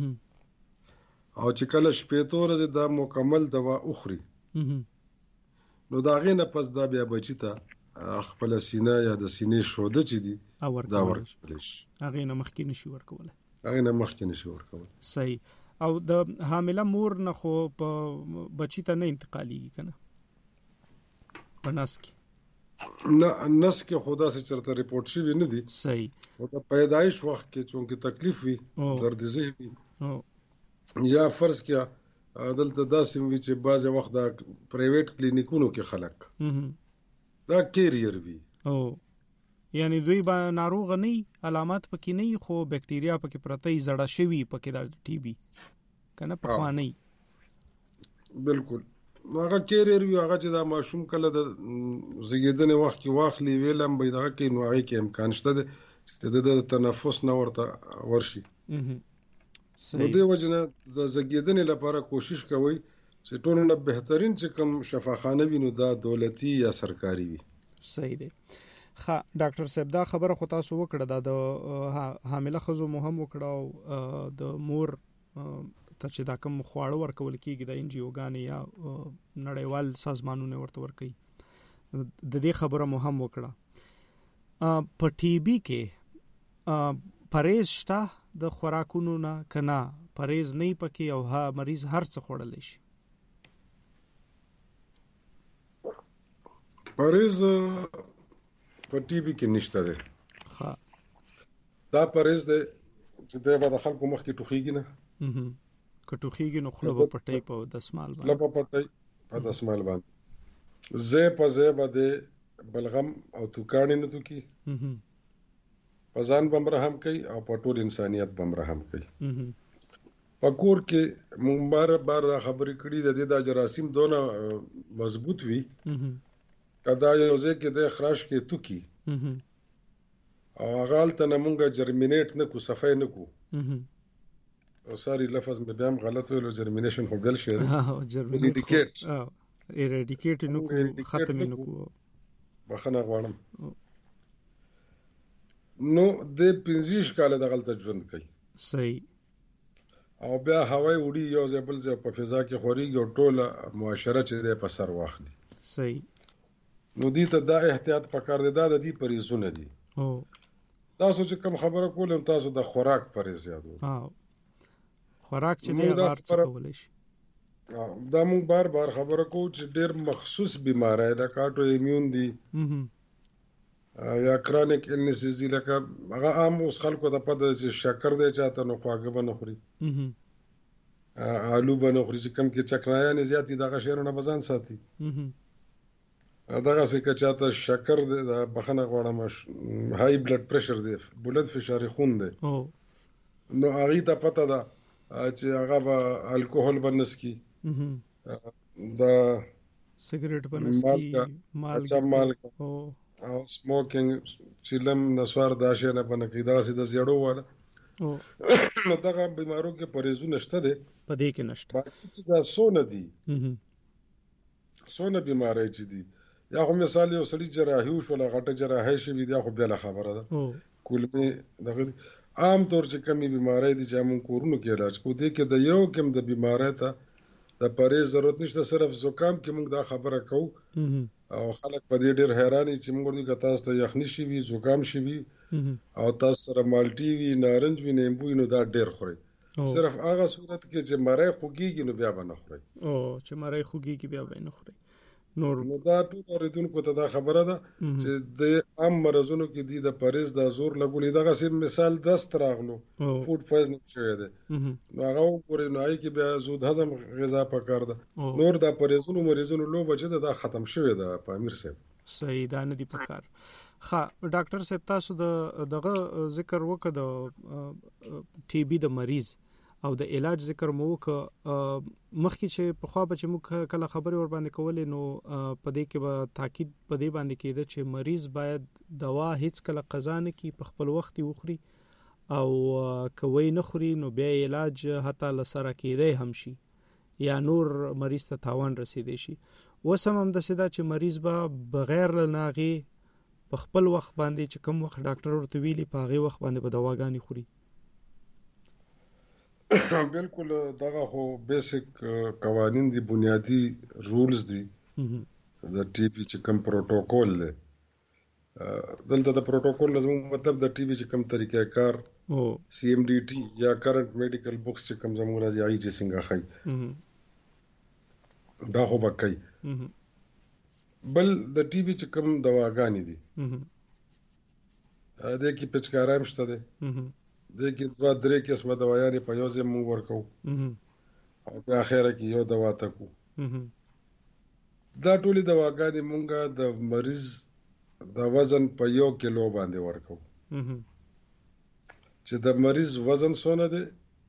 او چې کله شپې تو ورځې دا مکمل دوا اخري نو دا غي نه پس دا بیا بچی ته خپل سینه یا د سینې شوده چې دي دا ورکول شي هغه نه مخکې نشي ورکول هغه نه مخکې نشي ورکول. صحیح. او د حامله مور نه خو په بچی ته نه انتقالېږي کنه په نس کې نه نس کې خدا سے چرته ریپورت شي نه دي. صحیح. او د پیدایش وخت کې چونکه تکلیف وي درد ذهني یا فرض کې دلته داسې وي چې بعض وخت د پرایویټ کلینیکونو کې خلک دا کیریئر وي او یعنی دوی با ناروغ نه علامات پکې نه خو بکټریا پکې پرته زړه شوی پکې د ټي بي کنه پخوا نه بالکل هغه کیریئر وي هغه چې دا ماشوم کله د زیږیدنې وخت کې واخلي ویلم به دغه کې نوعي کې امکان شته چې د تنفس نه ورته ورشي. نو دی وجنه د زیږیدنې لپاره کوشش کوي چې ټول نه بهترین چې کوم شفاخانه وي نو دا دولتي یا سرکاري وي. صحیح دی. خا ډاکټر صاحب دا خبره خو تاسو وکړه دا د حامله خزو مهم وکړه او د مور ته چې دا کوم خواړه ورکول کیږي د ان جی اوګانې یا نړیوال سازمانونه ورته ورکوي د دې خبره مهم وکړه. په ټي بي کې پرهیز شته د خوراکونو نه کنه پرهیز نه پکې او ها مریض هر څه خوړلی شي؟ پرهیز په ټي بي کې نشته ده. ها دا پرهیز ده چې دا به د خلکو مخ کې ټوخیږي نه که ټوخیږي نو خله په پټۍ په دسمال باندې خله په پټۍ په دسمال باندې زه په زه باندې بلغم او توکانی نه تو کی پزان بم رحم کوي او په ټول انسانيت بم رحم کوي. پکور کې مونږ بار بار دا خبرې کړې د دې د جراثیم دونه مضبوط وي کدا یو ځکه د خراش کې تو کی او غال ته مونږه جرمینیټ نه کو صفای نه کو او ساری لفظ مې بیا هم غلط ویلو جرمینیشن خو بل شي اریډیکیټ اریډیکیټ نو کو ختم نه کو بخنه غواړم نو د پنځه کال د غلطه ژوند کوي صحیح او بیا هواي وړي یو ځبل ځ په فضا کې خوريږي او ټوله معاشره چې په سر واخلي صحیح نو دې ته دا احتیاط پکار دی دا د دې پریزونه دي او تاسو چې کوم خبره کولم تاسو د خوراک پرې زیاتو ها خوراک چې نه بار څه کولای شي دا مونږ بار بار خبره کوو چې ډېر مخصوص بیماری ده کاټو ایمیون دي یا کرونیک النسز دي لکه هغه عام اوس خلکو ته پته چې شکر دی چاته نو خواږه به نه خوري آلو به نه خوري چې کم کې چکنایانې زیات دي دغه شیانونه به ځان ساتي دغسې که چاته شکر دی د بخښنه غواړم هاي بلډ پریشر دی بلد فشار خون دی نو هغې ته پته ده چې هغه به الکوهول به نسکي د سګریټ به نسکي مالګه او سموکینګ چیلم نسوار دا شی نه بنه کی دا سي د زیړو والا نو دا بیمارو کې پرهیزونه نشته دي پدې کې نشته باقي چې دا سونه دي سونه بیماری چې دي یا خو مثال یو سړي جراحي وشو ولا غټه جراحي شي بیا خو بیا خبره ده کولمې دغه عام طور چې کمی بیماری دي چې موږ کورونو کې علاج کوو دي کې د یو کم د بیماری ته د پرهیز ضرورت نشته صرف زکام کې موږ دا خبره کوو او خلک په دې ډېر حیران چې موږ ورته تاسو ته یخني شي وي زکام شي وي او تاسو سره مالټي وي نارنج وي نیمبو نو دا ډېر خوري صرف هغه صورت کې چې مړی خوږیږي نو بیا به نه خوري او چې مړی خوږیږي بیا به نه خوري نور نو دا ټول اوریدونکو ته دا خبره ده چې د عام مرزونو کې دي د پرهیز د زور لګولې دغه سیم مثال دست راغلو فود پویزنینګ شوی دی نو هغه وګورئ نو هغې کې بیا زود هضم غذا پکار ده نور د پرهیزونو مریضونو لوبه چې ده دا ختم شوی ده په امیر صاحب صحیح دا نه دی پکار ښه ډاکټر صاحب تاسو د دغه ذکر وکړه د ټي بي د مریض او د علاج ذکر مو وک مخکې چې په خوا به چې موږ کله خبرې ور باندې کولې نو په دې کې به تاکید په دې باندې کېده چې مریض باید دوا هیڅ کله قضا نه کړي په خپل وخت وخوري او کوي نه خوري نو بیا علاج حتی لسره کېدی هم شي یا نور مریض ته تاوان رسیدي شي اوس هم همداسې ده چې مریض به بغیر له هغې په خپل وخت باندې چې کوم وخت ډاکټر ورته ویلي په هغې وخت باندې به دواګانې خوري بالکل دغه خو بیسیک قوانین دي بنیادی رولز دي د ټي بي چې کوم پروتوکول دی دلته د پروتوکول لازم مطلب د ټي بي چې کوم طریقې کار او سی ام ډي ټي یا کرنٹ میډیکل بوکس چې کوم زموږ راځي آی چې څنګه خای دا خو بکای بل د ټي بي چې کوم دواګانې دي ا دې کې پچکارام شته دي د کې دوه درې قسمه دوايانې په یو ځای موږ ورکو او په اخره کې یو دوا تکو دا ټولې دواګانې موږ د مریض د وزن په یو کیلو باندې ورکو چې د مریض وزن څونه دی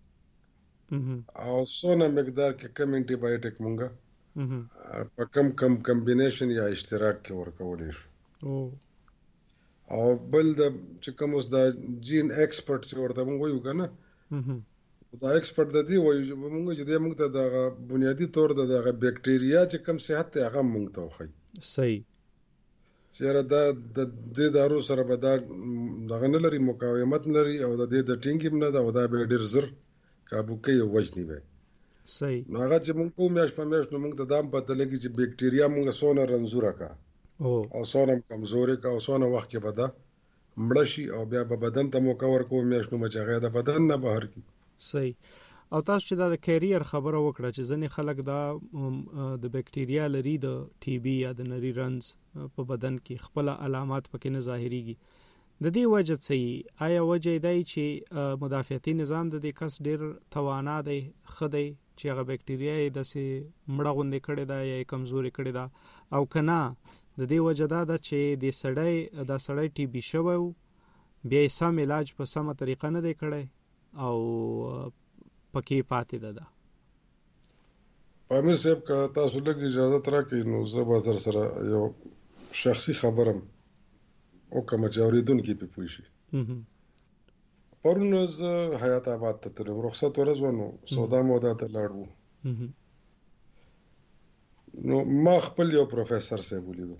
او څونه مقدار کې کم انټي بایوټیک موږ په کم کم کمبینیشن یا اشتراک کې ورکولې شو او بل د چې کوم اوس د جین ایکسپرت چې ورته موږ وایو که نه دا ایکسپرت د دې وایو چې موږ چې دی موږ ته دغه بنیادي طور د دغه بکټریا چې کوم صحت دی هغه موږ ته وښایي صحیح چې یاره دا د دې دارو سره به دا دغه نه لري مقاومت نه لري او د دې د ټینګ هم نه ده او دا به ډېر زر کابو کوي او وژني به صحیح نو هغه چې موږ کوو میاشت په میاشت نو موږ ته دا هم پته لګي چې بکټریا موږ څونه رنځوره کا او څونه کمزوري کا او څونه وخت کې به دا مړه شي او بیا به بدن ته موقع ورکوو میاشتو مچ هغه د بدن نه بهر کی صحیح او تاسو چې دا د کیریر خبره وکړه چې ځنې خلک دا د بکټریا لري د ټي بي یا د نری رنز په بدن کې خپل علامات پکې نه ظاهريږي د دې وجه څه آیا وجه دی چې مدافعتي نظام د دې کس ډیر توانا دی خدای چې هغه بکټریا یې د سي مړه غوندې کړي دا یا کمزوري کړي دا او کنا د دې وجه دا ده چې د سړی د سړی ټي بي شوی بیا یې سم علاج په سمه طریقه نه دی کړی او پکې پاتې ده ده. پامیر صاحب که تاسو لږ اجازه راکړئ نو زه به در سره یو شخصي خبرم وکړم چې اورېدونکي پې پوه شي. پرون زه حیات آباد ته تلم، رخصت ورځ وه نو سودا مودا ته لاړ وو. نو ما خپل یو پروفیسر صاحب ولیدو،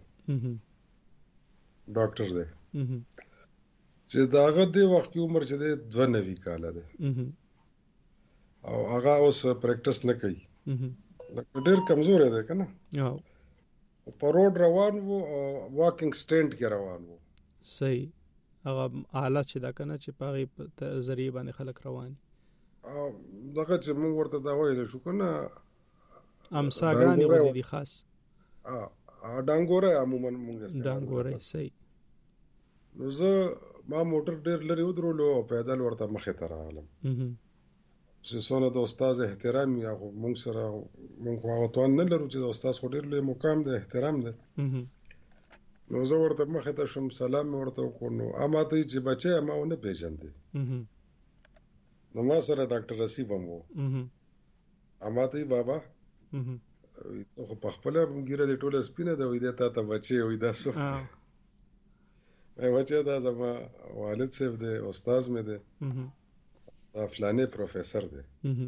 ډاکټر دی چې د هغه دې وخت کې عمر چې دی دوه نوي کاله دی او هغه اوس پریکټس نه کوي، ډېر کمزوری دی که نه. په روډ روان وو، واکینګ سټینډ کې روان وو. صحیح. هغه آله چې دا کنه چې په هغې ذریعې باندې خلک روان دغه چې موږ ورته دا ویلی شو که نه امساګانې ولې دي خاص ډانګوری عموما موږ ډانګوری. صحیح. نو زه ما موټر ډېر لرې ودرولو او پیدل ورته مخې ته راغلم چې څونه د استاد احترام یا خو موږ سره موږ خو هغه توان نه لرو چې د استاد خو ډېر لوی مقام دی، احترام دی. نو زه ورته مخې ته شوم، سلام مې ورته وکړو. نو اما ته چې بچی ما ونه پېژندې. نو ما سره ډاکټر رسیب هم و. اما ته بابا ته خو په خپله ګیره دې ټوله سپینه ده، وایي دی تا ته بچی وایي دا څوک دی؟ وایي بچی دا زما والد صاحب دی، استاذ مې دی، دا فلانې پروفیسر دی.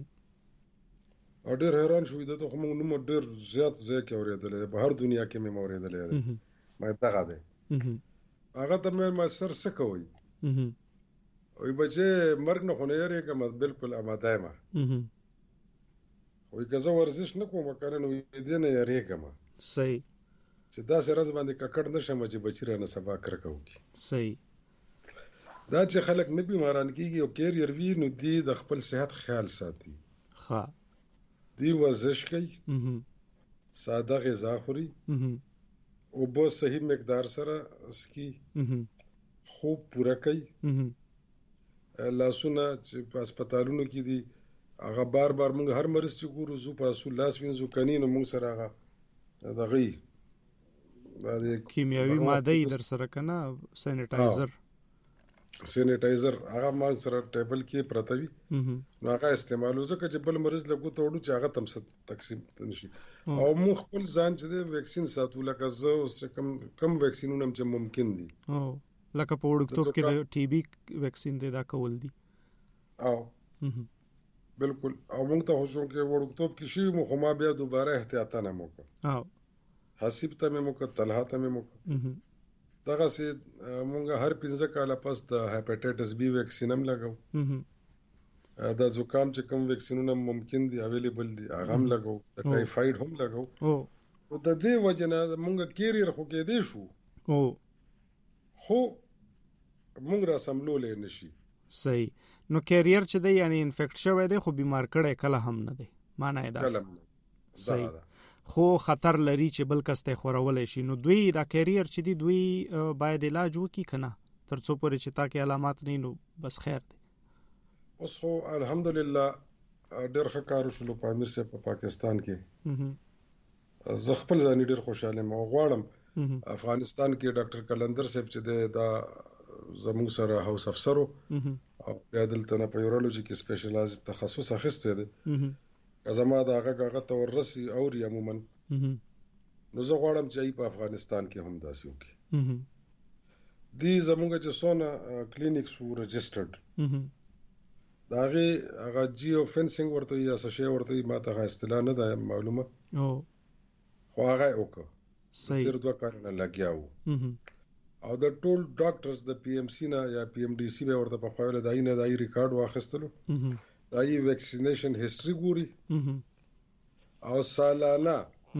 او ډېر حیران شو، دا ته خو موږ نوم ډېر زیات ځای کې اورېدلی دی، په هر دنیا کې مې اورېدلی دی. ما دغه دی. هغه ته مې ما سر څه کوئ؟ وایي بچی مرګ نه خو نه یېرېږم، بلکل آماده یم. وایي که زه ورزش نه کوم که نه نو دې نه یېرېږم. صحیح. چې داسې ورځ باندې ککړ نه شم چې بچي رانه سبا کرکه وکړي. صحیح. دا چې خلک نه بیماران کېږي او کیریر وي نو دی د خپل صحت خیال ساتي. ښه. دی ورزش کوي، ساده غذا خوري، اوبه صحیح مقدار سره څښي، خوب پوره کوي. لاسونه چې په هسپتالونو کې دي هغه بار بار موږ هر مریض چې ګورو زو په اصول لاس وینځو، کني نو موږ سره هغه دغه یي کیمیاوي ماده یې در سره که نه سینیټایزر سینیټایزر هغه ما سره ټیبل کې پرته وي نو هغه استعمالو، ځکه چې بل مریض له ګوته وړو چې هغه تم تقسیم نشي. او موږ خپل ځان چې دی ویکسین ساتو، لکه زه اوس چې کم کم ویکسینونه چې ممکن دي، لکه په وړوکتوب کې د ټي بي ویکسین دی دا کول دي. او بالکل. او موږ ته خو چې وړوکتوب کې شي مو خو ما بیا دوباره احتیاطا نه مو کړ، حسیب ته مې مو کړ، طلحه ته مې مو کړ. دغسې مونږ هر پنځه کاله پس د هیپاټایټس بي ویکسین هم لګو، د زکام چې کوم ویکسینونه ممکن دي اویلیبل دي هغه هم لګو، د ټایفاید هم لګو. او د دې وجه نه مونږ کیریر خو کېدی شو خو مونږ را سملولی نه شي. صحیح. نو کیریر چې دی یعنی انفیکټ شوی دی خو بیمار کړی کله هم نه دی، معنا یې دا. کله هم نه. صحیح. خو خطر لري چې بل کس ته خورولی شي. نو دوی دا کیریر چې دی دوی باید علاج وکړي که نه تر څو پورې چې تا کې علامات نه نو بس خیر دی. اوس خو الحمدلله ډېر ښه کار وشولو په امیر صاحب په پاکستان کې. زه خپل ځاني ډېر خوشحاله یم او غواړم افغانستان کې ډاکټر کلندر صاحب چې دی دا زموږ سره هاوس افسر و او بیا دلته نه په یورولوژي کې سپیشلایز تخصص اخیستی دی. که زما د هغه هغه ته وررسي اوري عموما نو زه غواړم چې ای په افغانستان کې هم داسې وکړي. دی زموږ چې څونه کلینیکس وو رجسټرډ د هغې هغه جیو فینسینګ ورته یا څه شی ورته ما ته هغه اصطلاح نه ده معلومه، خو هغه یې وکړه. تېر دوه کاله نه لګیا وو او د ټول ډاکټرز د پی ایم سی نه یا پی ایم ډي سی به ورته پخوا ویله د هغې نه د هغې ریکارډ واخیستلو، د هغې ویکسینیشن هسټري ګوري او سالانه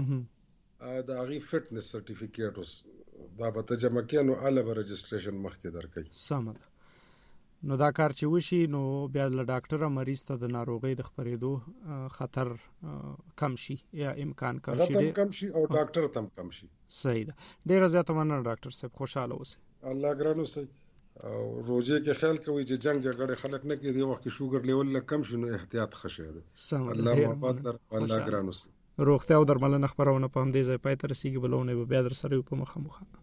د هغې فټنس سرټیفیکیټ اوس دا به ته جمع کړې نو هله به رجسټریشن مخکې درکوي. سمه ده. نو دا کار چې وشي نو بیا له ډاکټره مریض ته د ناروغۍ د خپرېدو خطر کم شي یا امکان کم شي، هغه کم شي او ډاکټر ته هم کم شي. صحیح ده. ډېره زیاته مننه ډاکټر صاحب، خوشحاله اوسئ. الله ګران اوسئ. او روزه کې خیال کوي چې جنگ جګړه خلک نه کوي، د وخت کې شوګر لیول کم شونه احتیاط خشه ده. الله وفات لر الله ګرانوس. روغتیا او درملنه خبرونه په همدې ځای پای ته رسیدي، بلونه به بیا در سره په مخه مخه